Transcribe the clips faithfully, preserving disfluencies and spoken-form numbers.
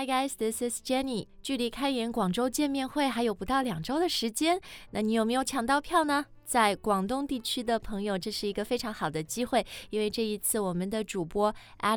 guys, this is Jenny. 距离开演广州见面会还有不到两周的时间，那你有没有抢到票呢？在广东地区的朋友，这是一个非常好的机会，因为这一次我们的主播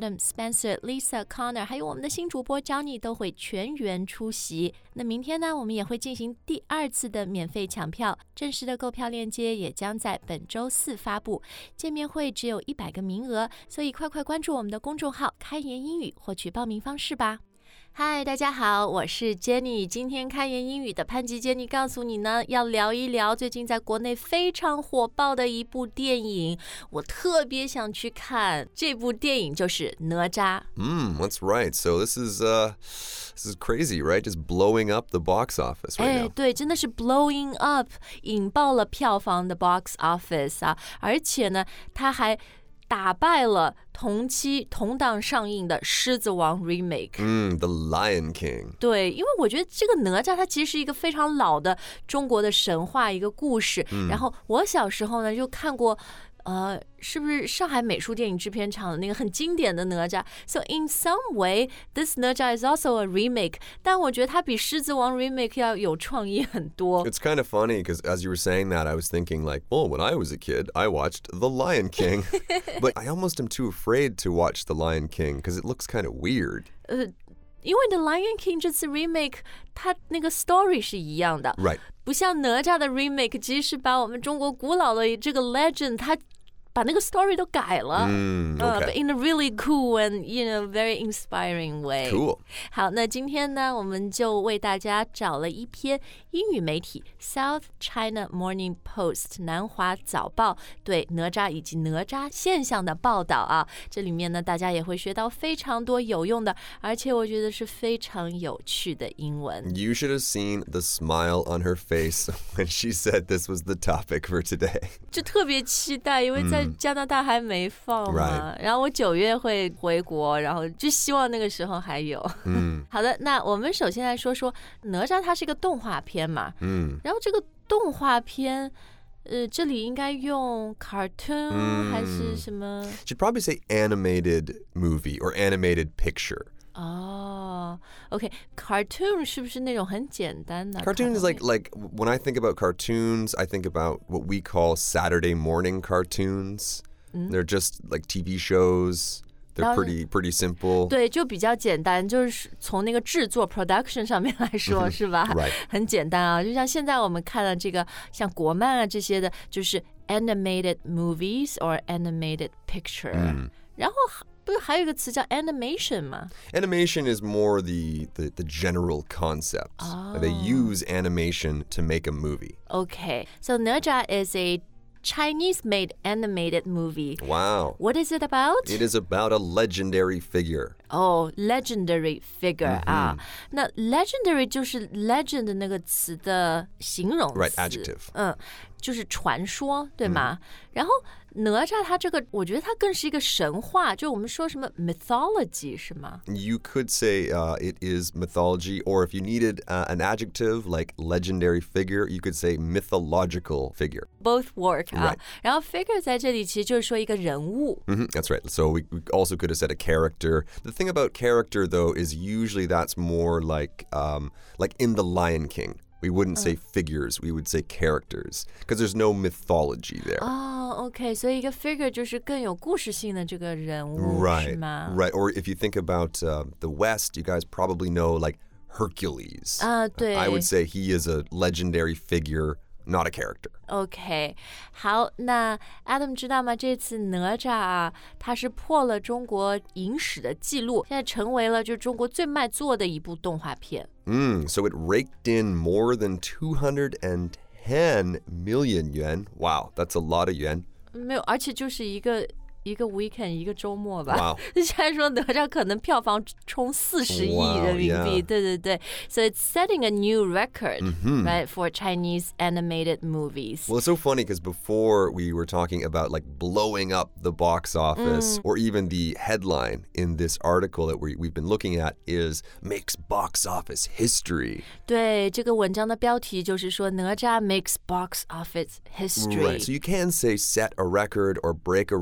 Adam、Spencer、Lisa、Connor 还有我们的新主播 Johnny 都会全员出席。那明天呢，我们也会进行第二次的免费抢票，正式的购票链接也将在本周四发布。见面会只有一百个名额，所以快快关注我们的公众号开言英语，获取报名方式吧。嗨，大家好，我是 Jenny。今天开言英语的潘吉 Jenny 告诉你呢，要聊一聊最近在国内非常火爆的一部电影，我特别想去看。这部电影就是哪吒。 Mm, that's right. So this is uh, this is crazy, right? Just blowing up the box office right now. 哎，对，真的是 blowing up， 引爆了票房的 box office 啊！而且呢，它还打败了同期同档上映的《狮子王》remake。 Mm, The Lion King. 对，因为我觉得这个哪吒它其实是一个非常老的中国的神话一个故事。嗯、然后我小时候呢就看过。呃，是不是上海美术电影制片厂的那个很经典的哪吒 ？So in some way, this 哪吒 is also a remake. 但我觉得它比狮子王 remake 要有创意很多。 It's kind of funny because as you were saying that, I was thinking like, well, when I was a kid, I watched The Lion King, but I almost am too afraid to watch The Lion King because it looks kind of weird. 呃，因为 The Lion King 这次 remake 它那个 story 是一样的 ，right？ 不像哪吒的 remake， 其实是把我们中国古老的这个 legend 它。把那个 story 都改了， 嗯、 uh, okay. but in a really cool and you know very inspiring way. Cool. 好，那今天呢，我们就为大家找了一篇英语媒体 South China Morning Post 南华早报对哪吒以及哪吒现象的报道啊。这里面呢，大家也会学到非常多有用的，而且我觉得是非常有趣的英文。 You should have seen the smile on her face when she said this was the topic for today. 就特别期待，因为在加拿大还没放嘛， right. 然后我九月会回国，然后就希望那个时候还有。 嗯， 好的，那我们首先来说说哪吒，它是一个动画片嘛， 嗯， 然后这个动画片，呃，这里应该用 cartoon、嗯、还是什么 ？Should probably say animated movie or animated picture. 哦、oh, ，OK，cartoon、okay. 是不是那种很简单的 ？Cartoon is like like when I think about cartoons, I think about what we call Saturday morning cartoons. Mm. They're just like T V shows. They're pretty pretty simple. 对，就比较简单，就是从那个制作 production 上面来说，是吧？ Right. 很简单啊，就像现在我们看了这个像国漫啊这些的，就是 animated movies or animated picture、嗯。然后不是还有一个词叫 animation 吗？ Animation is more the the, the general concept. Oh. They use animation to make a movie. Okay, so 哪吒 is a Chinese-made animated movie. Wow. What is it about? It is about a legendary figure. Oh, legendary figure、mm-hmm. 啊，那 legendary 就是 legend 那个词的形容词 Right, adjective. 嗯，就是传说，对吗？ 嗯、然后哪吒它这个，我觉得它更是一个神话，就我们说什么 mythology 是吗？ You could say uh, it is mythology, or if you needed uh, an adjective like legendary figure, you could say mythological figure. Both work 啊。 Right. 然後 figure 在这里其实就是说一个人物。 Mm-hmm, that's right. So we, we also could have said a character. The thing about character, though, is usually that's more like um, like in The Lion King. We wouldn't say figures, we would say characters, because there's no mythology there. Oh, okay. 所以一个 figure 就是更有故事性的这个人物， right, 是吗？ Right. Or if you think about uh, the West, you guys probably know like Hercules. 啊，对。 I would say he is a legendary figure, not a character. OK， 好，那 Adam 知道吗？这次哪吒啊，它是破了中国影史的记录，现在成为了就中国最卖座的一部动画片。 Mm, so it raked in more than two hundred ten million yuan. Wow, that's a lot of yuan. 没有，而且就是一个一个 weekend 一个周末吧。 Wow. 现在说哪吒可能票房冲四十亿人民币， wow, yeah. 对对对 ，so it's setting a new record, mm-hmm. right, for Chinese animated movies. Well, it's so funny because before we were talking about like blowing up the box office, mm. or even the headline in this article that we we've been looking at is makes box office history. 对，这个文章的标题就是说哪吒 makes box office history. Right, so you can say set a record or break a record, and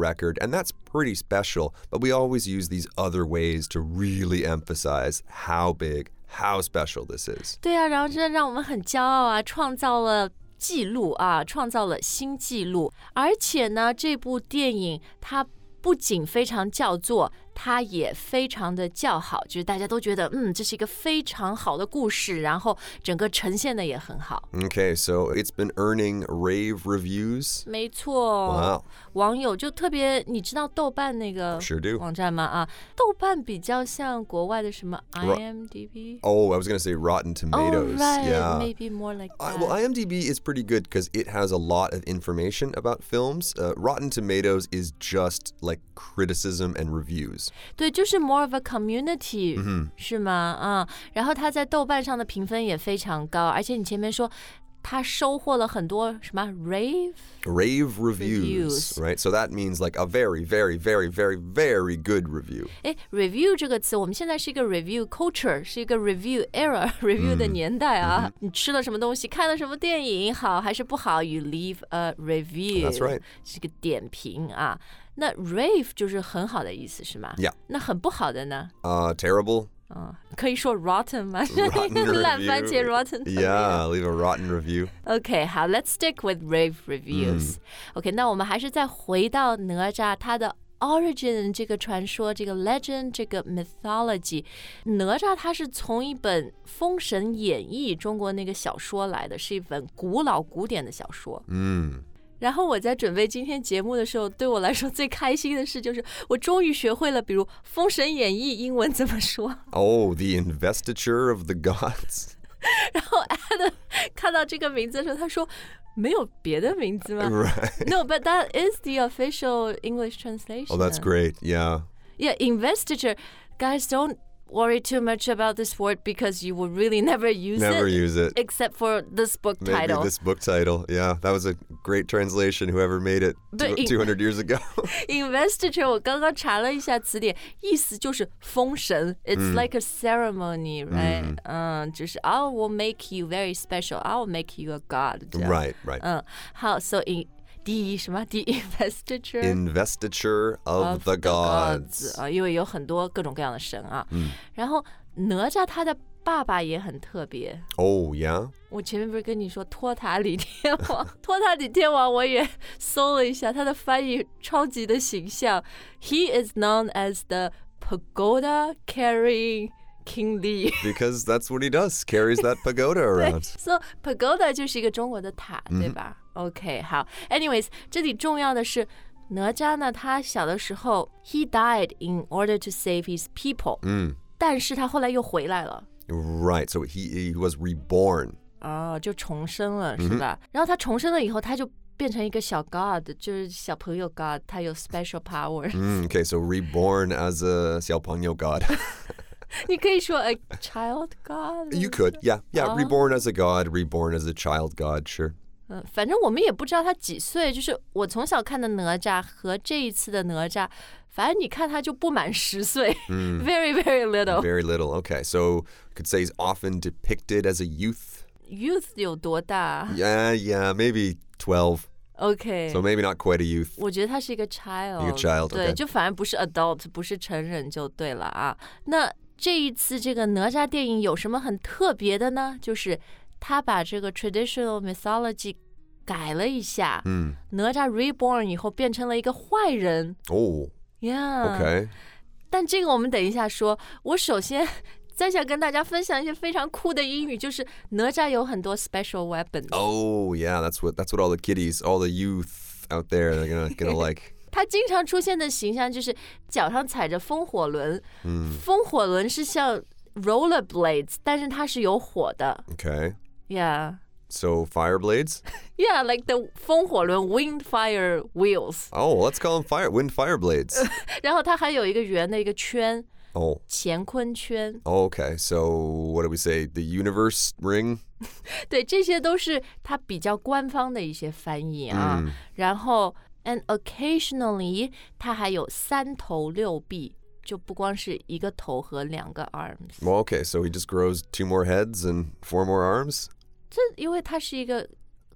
and that's pretty special, but we always use these other ways to really emphasize how big, how special this is. 对啊，然后这让我们很骄傲啊，创造了记录啊，创造了新纪录。而且呢，这部电影它不仅非常叫座，它也非常的叫好，就是大家都觉得，嗯，这是一个非常好的故事，然后整个呈现的也很好。 Okay, so it's been earning rave reviews. 没错， Wow. 网友就特别，你知道豆瓣那个 Sure do. 网站吗？啊，豆瓣比较像国外的什么 I M D B。 Oh, I was going to say Rotten Tomatoes. Oh, right. Yeah. Maybe more like Uh, that. well, I M D B is pretty good because it has a lot of information about films. Uh, Rotten Tomatoes is just like criticism and reviews. 对，就是 more of a community，、嗯、是吗？啊、嗯，然后他在豆瓣上的评分也非常高，而且你前面说他收获了很多什么 rave Rave reviews reviews, right? So that means like a very, very, very, very, very good review. 哎 review 这个词，我们现在是一个 review culture， 是一个 review era review 的年代啊。嗯、你吃了什么东西，看了什么电影，好还是不好 ，you leave a review。 That's right. 是个点评啊。那 rave 就是很好的意思是吗？ Yeah. 那很不好的呢？ Uh, terrible. 嗯，可以说 rotten 吗？ Rotten 烂番茄 review. rotten。 Yeah, leave a rotten review. OK， 好 ，Let's stick with rave reviews、嗯。OK， 那我们还是再回到哪吒它的 origin 这个传说，这个 legend， 这个 mythology。哪吒它是从一本《封神演义》中国那个小说来的，是一本古老古典的小说。 嗯。 然后我在准备今天节目的时候，对我来说最开心的事就是我终于学会了，比如《封神演义》英文怎么说。 Oh, the investiture of the gods. 然后 Adam 看到这个名字的时候，他说没有别的名字吗？ Right. No, but that is the official English translation. Oh, that's great. Yeah. Yeah, investiture. Guys, don't worry too much about this word because you will really never use Never it. use it. Except for this book Maybe title. this book title. Yeah, that was a great translation, whoever made it But in- two hundred years ago. Investiture 我刚刚查了一下词典，意思就是封神。It's、嗯、like a ceremony, right? 嗯，嗯就是 I will make you very special. I will make you a god. Right, right. 嗯，好 ，so in the 什么 the investiture investiture of, of the, the gods 啊，因为有很多各种各样的神啊。 嗯， 然后哪吒他的爸爸也很特别。 Oh, yeah? 我前面不是跟你说托塔李天王？托塔李天王我也搜了一下，他的翻译超级的形象。He is known as the pagoda carrying King Lee. Because that's what he does, carries that pagoda around. So pagoda 就是一个中国的塔，对吧、嗯、？OK， 好。Anyways， 这里重要的是哪吒呢？他小的时候 ，he died in order to save his people。 嗯， 但是他后来又回来了。 Right, so he he was reborn. 哦，就重生了，是吧？然后他重生了以后，他就变成一个小 god， 就是小朋友 god， 他有 special power。 Mm, okay, so reborn as a 小朋友 god. 你可以说 a child god. You could, yeah, yeah. Oh. Reborn as a god, reborn as a child god, sure. 嗯，反正我们也不知道他几岁。就是我从小看的哪吒和这一次的哪吒，反正你看他就不满十岁、mm. ，very very little. Very little. Okay, so you could say he's often depicted as a youth. Youth 有多大 Yeah, yeah, maybe twelve. OK. So maybe not quite a youth. 我觉得他是一个 child. 一个 child, 对， okay. 就反而不是 adult， 不是成人就对了啊。那这一次这个哪吒电影有什么很特别的呢？就是他把这个 traditional mythology 改了一下， 嗯， 哪吒 reborn 以后变成了一个坏人。 Oh, yeah. Okay. 但这个我们等一下说。我首先再想跟大家分享一些非常酷的英语，就是哪吒有很多 special weapons。 Oh, yeah, that's what that's what all the kiddies, all the youth out there, they're gonna gonna like. 他经常出现的形象就是脚上踩着风火轮， 嗯， 风火轮是像 rollerblades， 但是它是有火的。 Okay. Yeah. So fire blades? Yeah, like the 风火轮 wind fire wheels. Oh, let's call them fire wind fire blades. 然后它还有一个圆的一个圈。 Oh. 乾坤圈。 Oh, okay. So what do we say? The universe ring? 对，这些都是它比较官方的一些翻译啊。 嗯、 然后 and occasionally 它还有三头六臂，就不光是一个头和两个 arms。 Well, okay. So he just grows two more heads and four more arms? 这因为它是一个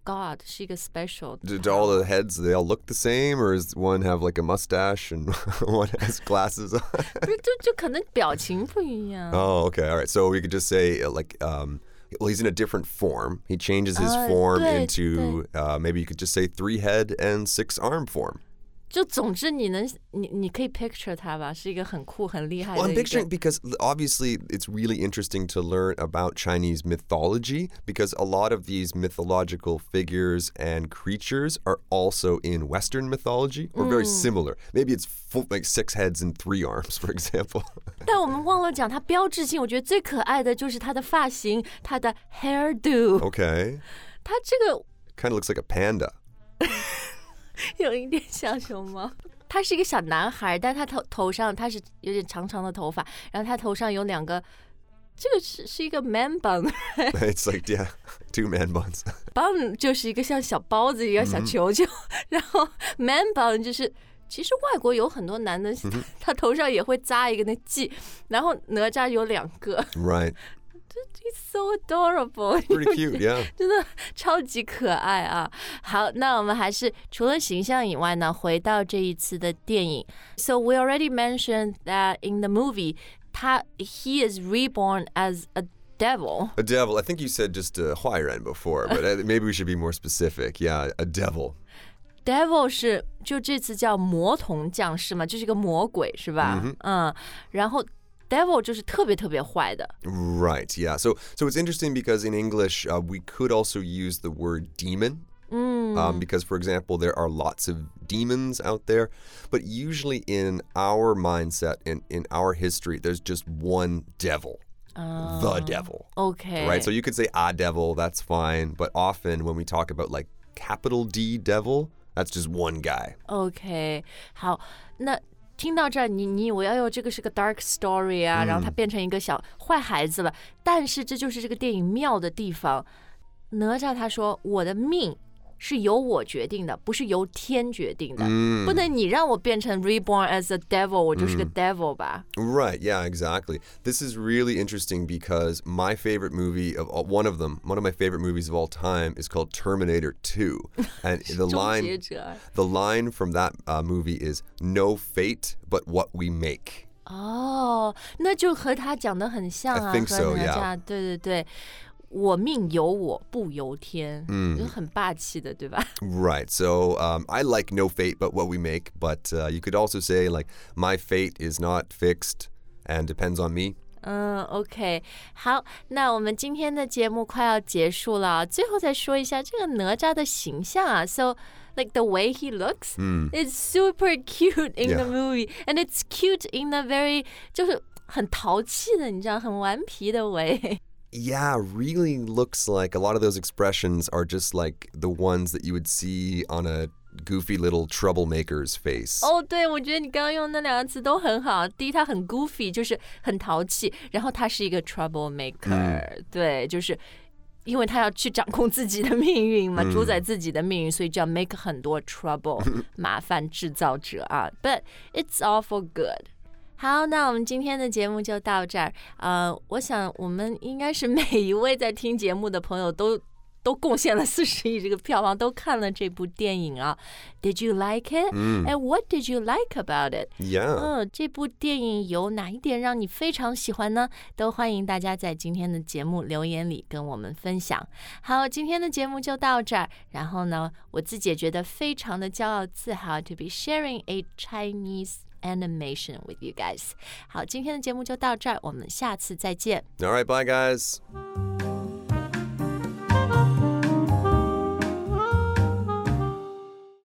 God 是一个 special Do, do all the heads, they all look the same? Or does one have like a mustache and one has glasses on? 不是，就就可能表情不一样。 Oh, okay. All right. So we could just say uh, like, um, well, he's in a different form. He changes his Uh, form 对， into, uh, maybe you could just say three head and six arm form. 就总之你能你你可以 picture 他吧，是一个很酷很厉害的 Well, I'm 一个 picturing because obviously it's really interesting to learn about Chinese mythology because a lot of these mythological figures and creatures are also in Western mythology or very similar. Maybe it's full, like six heads and three arms, for example. 但我们忘了讲它标志性，我觉得最可爱的就是它的发型，它的 hairdo。 Okay. 它这个 Kind of looks like a panda. 有一点像熊猫。他是一个小男孩，但他头头上他是有点长长的头发，然后他头上有两个，这个是是一个 man bun。 It's like, yeah, two man buns. bun 就是一个像小包子一样小球球，然后 man bun 就是其实外国有很多男的，他头上也会扎一个那髻，然后哪吒有两个。 Right. He's so adorable. Pretty cute, yeah. 真的超级可爱啊！好，那我们还是除了形象以外呢，回到这一次的电影。So we already mentioned that in the movie, 他 he is reborn as a devil. A devil. I think you said just a 坏人 before, but uh, maybe we should be more specific. Yeah, a devil. Devil 是就这次叫魔童降世嘛，就是个魔鬼是吧？ Mm-hmm. 嗯，然后 devil 就是特别特别坏的。 Right, yeah. So so it's interesting because in English, uh, we could also use the word demon. Um, because, for example, there are lots of demons out there. But usually in our mindset, in, in our history, there's just one devil. The devil. OK. Right? So you could say a devil, that's fine. But often when we talk about like capital D devil, that's just one guy. OK. 好，那听到这儿，你你以为哎呦这个是个 dark story 啊，然后他变成一个小坏孩子了。但是这就是这个电影妙的地方。哪吒他说我的命是由我决定的，不是由天决定的。不能你让我变成 reborn as a devil， 我就是个 devil 吧。 Right, yeah, exactly. This is really interesting because my favorite movie of all, one of them, one of my favorite movies of all time is called Terminator two. And the 终 line 结者。 the line from that uh, movie is no fate but what we make. 哦，那就和他讲的很像啊， I think so, 和哪 yeah. 吒，对对对。我命由我不由天， 嗯， 就很霸气的，对吧？ Right. So um, I like no fate but what we make. But uh, you could also say like my fate is not fixed and depends on me. 嗯 ，OK， 好，那我们今天的节目快要结束了，最后再说一下这个哪吒的形象啊。So like the way he looks, it's super cute in the Yeah. movie, and it's cute in a very 就是很淘气的，你知道，很顽皮的 way. Yeah, really looks like a lot of those expressions are just like the ones that you would see on a goofy little troublemaker's face. 哦，对，我觉得你刚刚用那两个词都很好。第一，他很 goofy， 就是很淘气，然后他是一个 troublemaker，、对，就是因为他要去掌控自己的命运嘛，主宰自己的命运，所以就要 make 很多 trouble， 麻烦制造者啊。But it's all for good. 好，那我们今天的节目就到这儿。呃，我想我们应该是每一位在听节目的朋友都都贡献了四十亿这个票房，都看了这部电影啊。Did you like it? And what did you like about it? Yeah. 嗯，这部电影有哪一点让你非常喜欢呢？都欢迎大家在今天的节目留言里跟我们分享。好，今天的节目就到这儿。然后呢，我自己也觉得非常的骄傲自豪 to be sharing a Chinese animation with you guys. 好，今天的节目就到这儿，我们下次再见。 All right, bye guys.